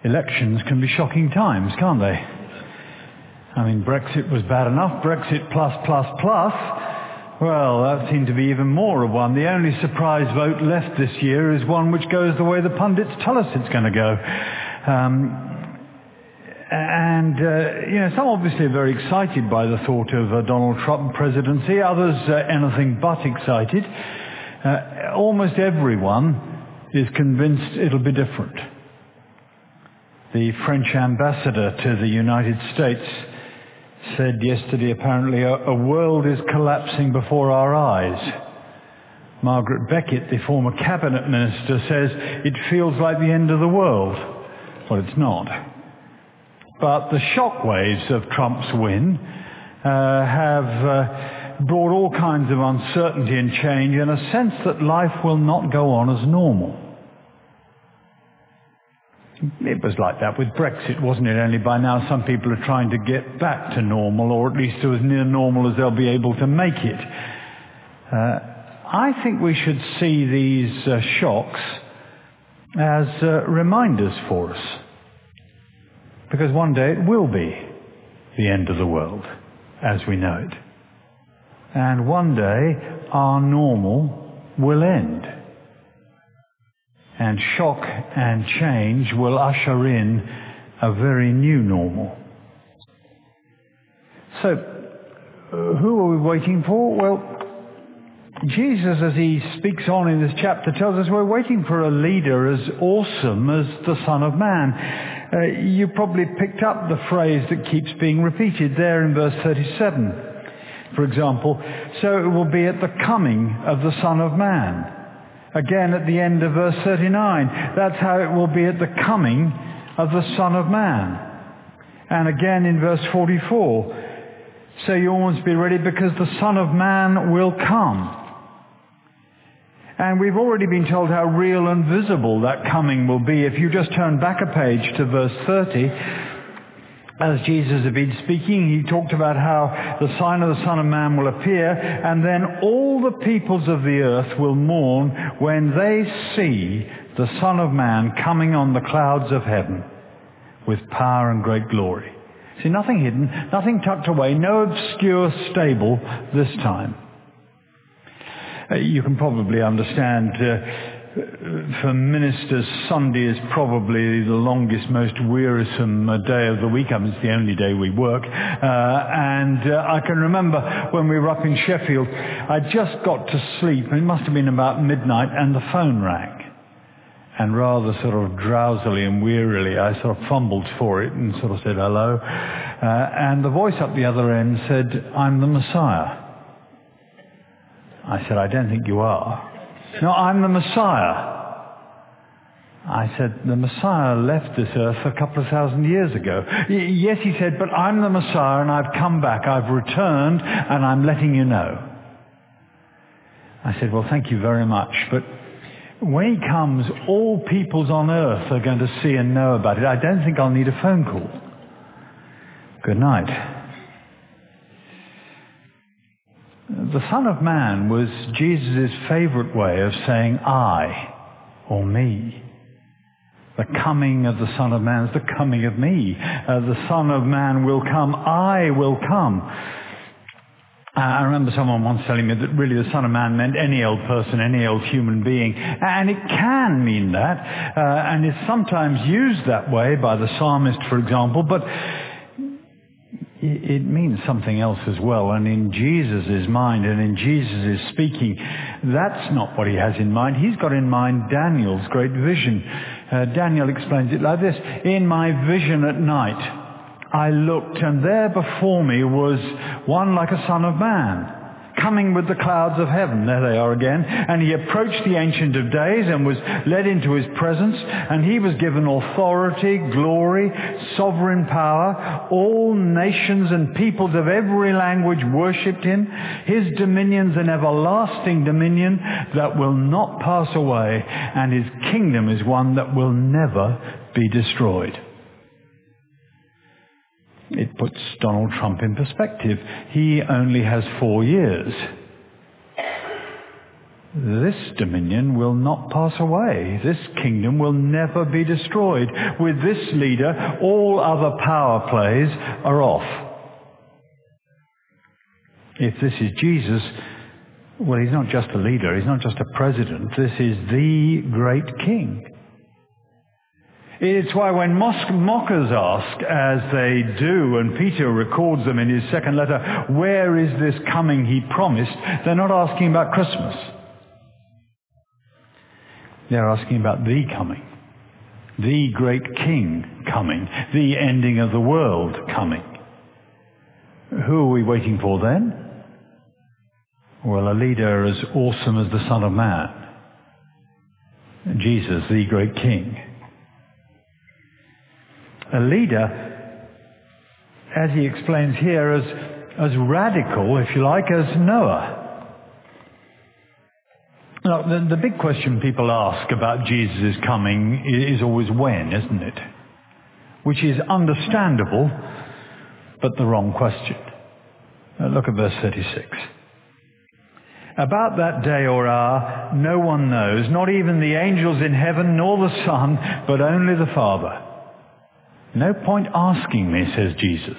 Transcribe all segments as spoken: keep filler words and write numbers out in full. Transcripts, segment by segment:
Elections can be shocking times, can't they? I mean, Brexit was bad enough. Brexit plus, plus, plus. Well, that seemed to be even more of one. The only surprise vote left this year is one which goes the way the pundits tell us it's going to go. Um, and, uh, you know, some obviously are very excited by the thought of a Donald Trump presidency. Others uh, anything but excited. Uh, almost everyone is convinced it'll be different. The French ambassador to the United States said yesterday, apparently, a, a world is collapsing before our eyes. Margaret Beckett, the former cabinet minister, says it feels like the end of the world. Well, it's not. But the shockwaves of Trump's win uh, have uh, brought all kinds of uncertainty and change and a sense that life will not go on as normal. It was like that with Brexit, wasn't it? Only by now some people are trying to get back to normal, or at least to as near normal as they'll be able to make it. Uh, I think we should see these uh, shocks as uh, reminders for us. Because one day it will be the end of the world as we know it. And one day our normal will end. And shock and change will usher in a very new normal. So, uh, who are we waiting for? Well, Jesus, as he speaks on in this chapter, tells us we're waiting for a leader as awesome as the Son of Man. Uh, you probably picked up the phrase that keeps being repeated there in verse thirty-seven. For example, so it will be at the coming of the Son of Man. Again, at the end of verse thirty-nine, that's how it will be at the coming of the Son of Man. And again in verse forty-four, so you always be ready because the Son of Man will come. And we've already been told how real and visible that coming will be. If you just turn back a page to verse thirty, as Jesus had been speaking, he talked about how the sign of the Son of Man will appear, and then all the peoples of the earth will mourn when they see the Son of Man coming on the clouds of heaven with power and great glory. See, nothing hidden, nothing tucked away, no obscure stable this time. Uh, you can probably understand uh, for ministers, Sunday is probably the longest, most wearisome uh, day of the week. I mean, it's the only day we work. Uh, and uh, I can remember when we were up in Sheffield, I just got to sleep. It must have been about midnight, and the phone rang. And rather sort of drowsily and wearily, I sort of fumbled for it and sort of said hello. Uh, and the voice up the other end said, "I'm the Messiah." I said, "I don't think you are." "No, I'm the Messiah." I said, "The Messiah left this earth a couple of thousand years ago." Y- yes, he said, "but I'm the Messiah and I've come back. I've returned and I'm letting you know." I said, "Well, thank you very much. But when he comes, all peoples on earth are going to see and know about it. I don't think I'll need a phone call. Good night." The Son of Man was Jesus' favorite way of saying I or me. The coming of the Son of Man is the coming of me. Uh, the Son of Man will come. I will come. Uh, I remember someone once telling me that really the Son of Man meant any old person, any old human being. And it can mean that. Uh, and it's sometimes used that way by the psalmist, for example. But it means something else as well. And in Jesus' mind and in Jesus' speaking, that's not what he has in mind. He's got in mind Daniel's great vision. Uh, Daniel explains it like this: "In my vision at night, I looked, and there before me was one like a son of man, coming with the clouds of heaven." There they are again. "And he approached the Ancient of Days and was led into his presence, and he was given authority, glory, sovereign power. All nations and peoples of every language worshipped him. His dominion's an everlasting dominion that will not pass away, and his kingdom is one that will never be destroyed." It puts Donald Trump in perspective. He only has four years. This dominion will not pass away. This kingdom will never be destroyed. With this leader, all other power plays are off. If this is Jesus, well, he's not just a leader, he's not just a president, this is the great king. It's why when mockers ask, as they do, and Peter records them in his second letter, where is this coming he promised, they're not asking about Christmas. They're asking about the coming, the great king coming, the ending of the world coming. Who are we waiting for then? Well, a leader as awesome as the Son of Man. Jesus, the great king. A leader, as he explains here, as, as radical, if you like, as Noah. Now, the, the big question people ask about Jesus' coming is, is always when, isn't it? Which is understandable, but the wrong question. Uh, look at verse thirty-six. About that day or hour, no one knows, not even the angels in heaven, nor the Son, but only the Father. No point asking me, says Jesus.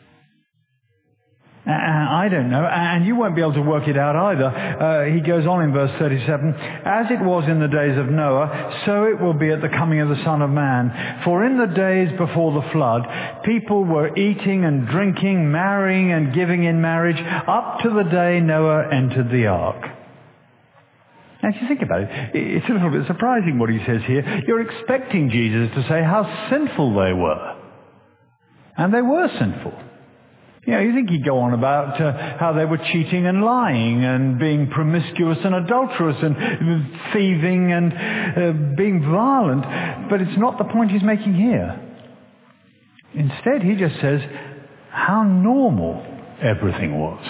Uh, I don't know, and you won't be able to work it out either. Uh, he goes on in verse thirty-seven, as it was in the days of Noah, so it will be at the coming of the Son of Man. For in the days before the flood, people were eating and drinking, marrying and giving in marriage, up to the day Noah entered the ark. Now, if you think about it, it's a little bit surprising what he says here. You're expecting Jesus to say how sinful they were. And they were sinful. You know, you think he'd go on about uh, how they were cheating and lying and being promiscuous and adulterous and thieving and uh, being violent. But it's not the point he's making here. Instead, he just says how normal everything was.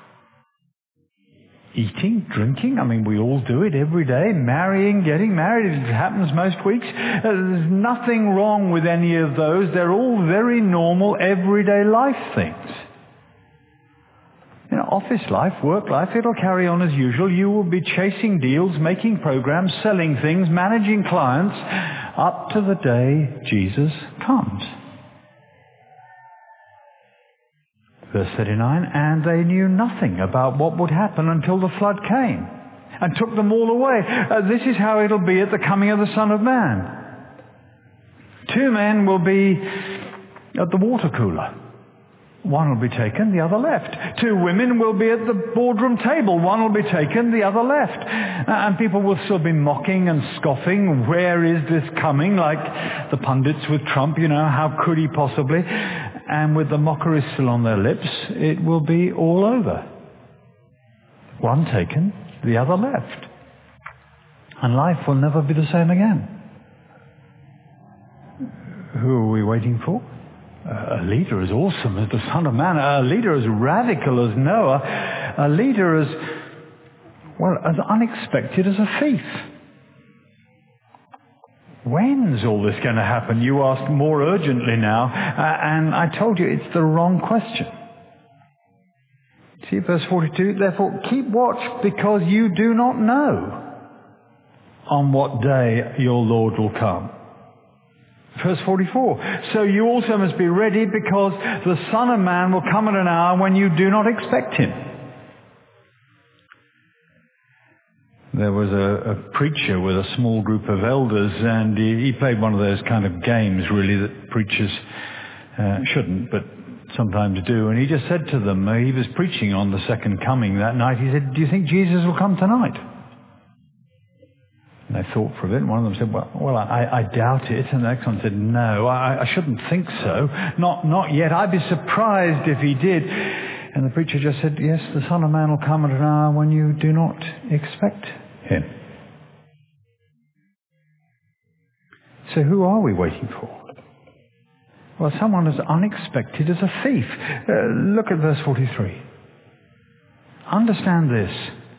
Eating, drinking, I mean, we all do it every day. Marrying, getting married, it happens most weeks. Uh, there's nothing wrong with any of those. They're all very normal, everyday life things. You know, office life, work life, it'll carry on as usual. You will be chasing deals, making programs, selling things, managing clients, up to the day Jesus comes. Verse thirty-nine, and they knew nothing about what would happen until the flood came and took them all away. Uh, this is how it'll be at the coming of the Son of Man. Two men will be at the water cooler. One will be taken, the other left. Two women will be at the boardroom table. One will be taken, the other left. Uh, and people will still be mocking and scoffing. Where is this coming? Like the pundits with Trump, you know, how could he possibly? And with the mockery still on their lips, it will be all over. One taken, the other left. And life will never be the same again. Who are we waiting for? A leader as awesome as the Son of Man. A leader as radical as Noah. A leader as, well, as unexpected as a thief. When's all this going to happen? You ask more urgently now. Uh, and I told you it's the wrong question. See verse forty-two, therefore keep watch because you do not know on what day your Lord will come. Verse forty-four, so you also must be ready because the Son of Man will come at an hour when you do not expect him. There was a, a preacher with a small group of elders, and he, he played one of those kind of games, really, that preachers uh, shouldn't, but sometimes do. And he just said to them, uh, he was preaching on the second coming that night, he said, do you think Jesus will come tonight? And they thought for a bit, and one of them said, well, well I, I doubt it. And the next one said, no, I, I shouldn't think so. Not, not yet. I'd be surprised if he did. And the preacher just said, yes, the Son of Man will come at an hour when you do not expect him. So who are we waiting for? Well, someone as unexpected as a thief. Uh, look at verse forty-three. Understand this.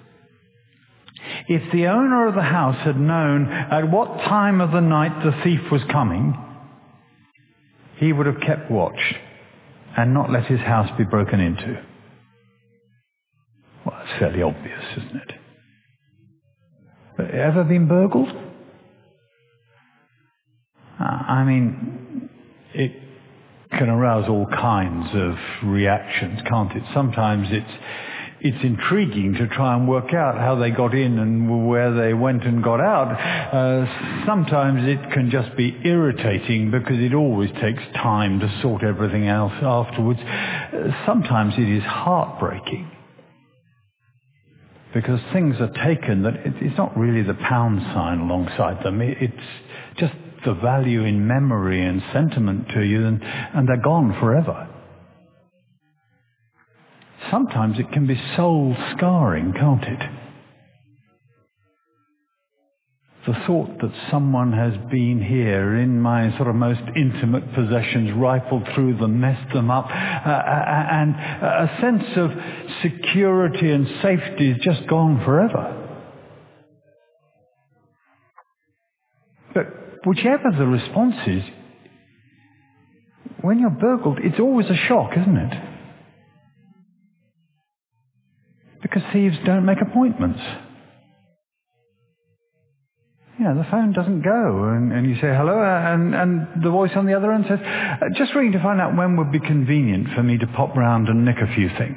If the owner of the house had known at what time of the night the thief was coming, he would have kept watch and not let his house be broken into. Well, that's fairly obvious, isn't it? Ever been burgled? Uh, I mean, it can arouse all kinds of reactions, can't it? Sometimes it's it's intriguing to try and work out how they got in and where they went and got out. Uh, sometimes it can just be irritating because it always takes time to sort everything else afterwards. Uh, sometimes it is heartbreaking because things are taken that it, it's not really the pound sign alongside them. It, it's just the value in memory and sentiment to you, and, and they're gone forever. Sometimes it can be soul scarring, can't it? The thought that someone has been here in my sort of most intimate possessions, rifled through them, messed them up, uh, and a sense of security and safety is just gone forever. But whichever the response is, when you're burgled, it's always a shock, isn't it? Because thieves don't make appointments. You know, the phone doesn't go, and, and you say hello, and, and the voice on the other end says, just ringing to find out when would be convenient for me to pop round and nick a few things.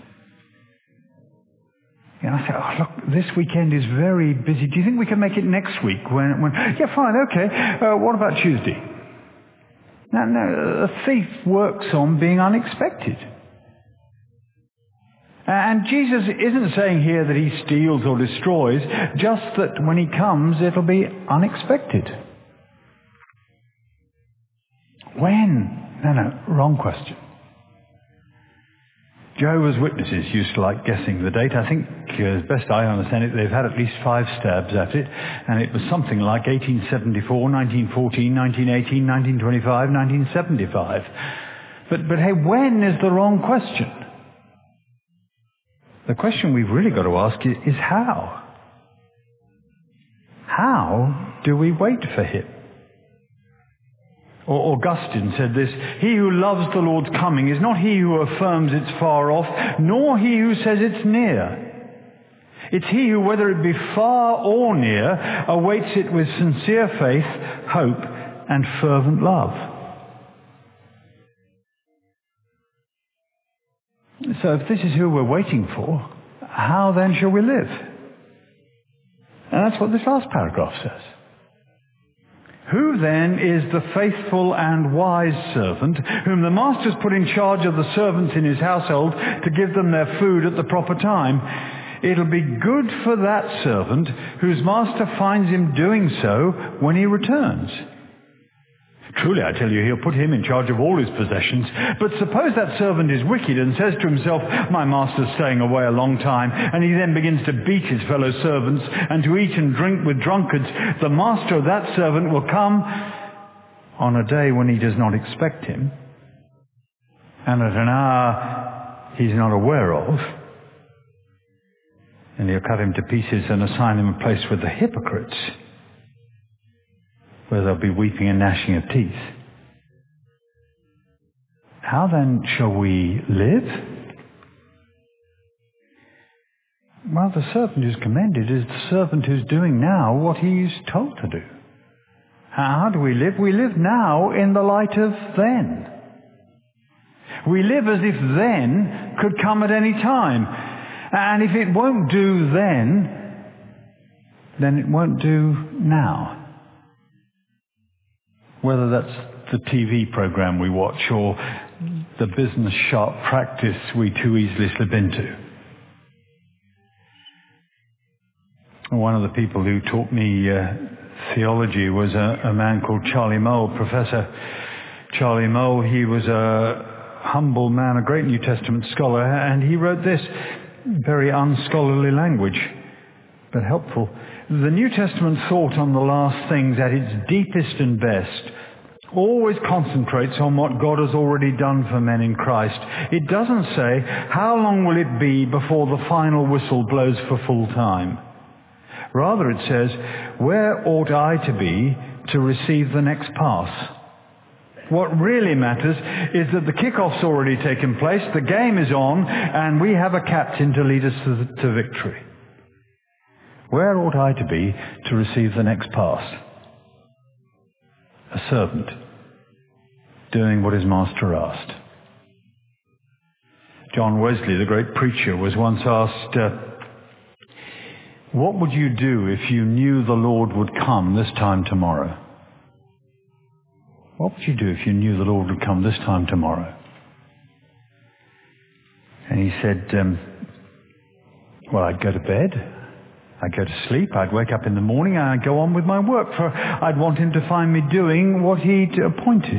You know, I say, oh, look, this weekend is very busy. Do you think we can make it next week? When, when yeah, fine, okay. Uh, what about Tuesday? Now, no, a thief works on being unexpected. And Jesus isn't saying here that he steals or destroys, just that when he comes, it'll be unexpected. When? No, no, wrong question. Jehovah's Witnesses used to like guessing the date. I think, as best I understand it, they've had at least five stabs at it, and it was something like eighteen seventy-four, nineteen fourteen, nineteen eighteen, nineteen twenty-five, nineteen seventy-five. But, but hey, when is the wrong question? The question we've really got to ask is, is how? How do we wait for him? Or Augustine said this, he who loves the Lord's coming is not he who affirms it's far off, nor he who says it's near. It's he who, whether it be far or near, awaits it with sincere faith, hope, and fervent love. So if this is who we're waiting for, how then shall we live? And that's what this last paragraph says. Who then is the faithful and wise servant whom the master's put in charge of the servants in his household to give them their food at the proper time? It'll be good for that servant whose master finds him doing so when he returns. Truly, I tell you, he'll put him in charge of all his possessions. But suppose that servant is wicked and says to himself, my master's staying away a long time, and he then begins to beat his fellow servants and to eat and drink with drunkards. The master of that servant will come on a day when he does not expect him, and at an hour he's not aware of, and he'll cut him to pieces and assign him a place with the hypocrites, where there'll be weeping and gnashing of teeth. How then shall we live? Well, the servant who's commended is the servant who's doing now what he's told to do. How do we live? We live now in the light of then. We live as if then could come at any time. And if it won't do then, then it won't do now. Whether that's the T V program we watch or the business sharp practice we too easily slip into. One of the people who taught me uh, theology was a, a man called Charlie Mole, Professor Charlie Mole. He was a humble man, a great New Testament scholar, and he wrote this, very unscholarly language, but helpful. The New Testament thought on the last things at its deepest and best always concentrates on what God has already done for men in Christ. It doesn't say, how long will it be before the final whistle blows for full time? Rather it says, where ought I to be to receive the next pass? What really matters is that the kickoff's already taken place, the game is on, and we have a captain to lead us to, to victory. Where ought I to be to receive the next pass? A servant, doing what his master asked. John Wesley, the great preacher, was once asked, uh, what would you do if you knew the Lord would come this time tomorrow? What would you do if you knew the Lord would come this time tomorrow? And he said, um, well, I'd go to bed. I'd go to sleep. I'd wake up in the morning and I'd go on with my work, for I'd want him to find me doing what he'd appointed.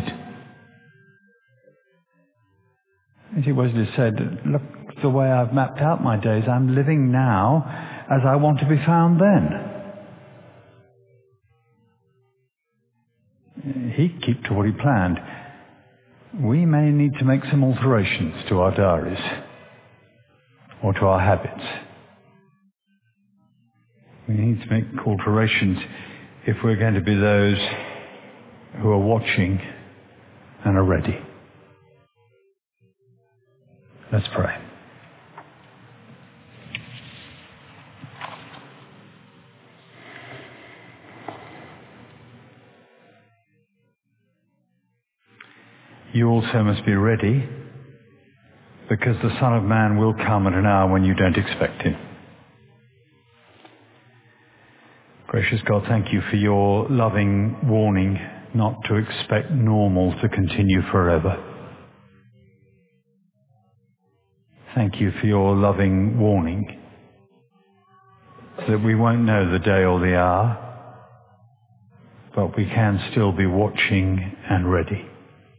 As he Wesley said, look, the way I've mapped out my days, I'm living now as I want to be found then. He'd keep to what he planned. We may need to make some alterations to our diaries or to our habits. We need to make alterations if we're going to be those who are watching and are ready. Let's pray. You also must be ready, because the Son of Man will come at an hour when you don't expect him. Gracious God, thank you for your loving warning not to expect normal to continue forever. Thank you for your loving warning that we won't know the day or the hour, but we can still be watching and ready.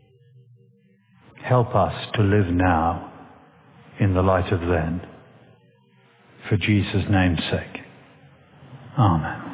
Help us to live now in the light of then. For Jesus' name's sake. Amen.